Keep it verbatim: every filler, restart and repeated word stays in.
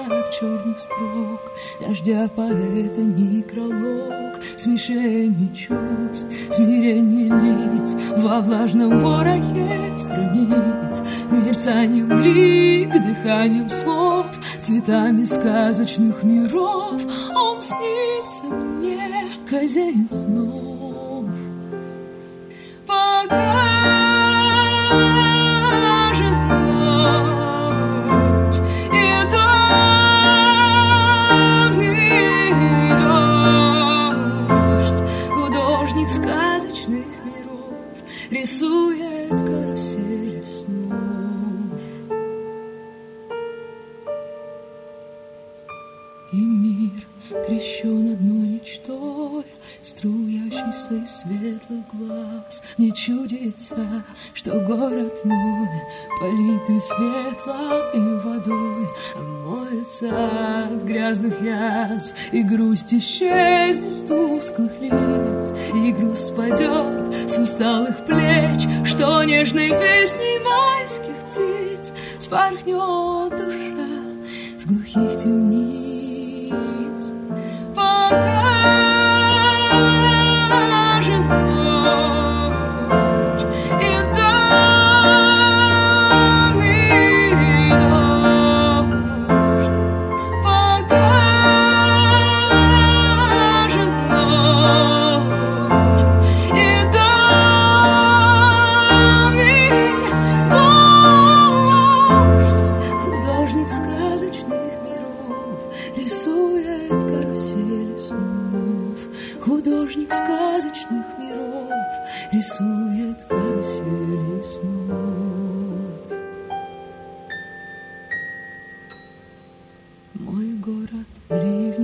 знак черных строк, дождя поэта некролог, смешение чувств, смирение лиц во влажном ворохе страниц, мерцанием блик, дыханием слов, цветами сказочных миров. Он снится мне, хозяин снов. Пока же ночь и давний дождь, художник сказочных миров рисует карусели снов. И мир крещен одной мечтой, струящийся из светлых глаз. Мне чудится, что город мой политый светлой водой, омоется от грязных язв, и грусть исчезнет с тусклых лиц, и груз спадет с усталых плеч, что нежной песней майских птиц спорхнет душа с глухих темниц. Пока же ночь и давний дождь, пока же ночь и давний дождь, художник сказочных миров рисует карусели снов. Художник сказочных миров рисует карусели снов. Мой город в ливе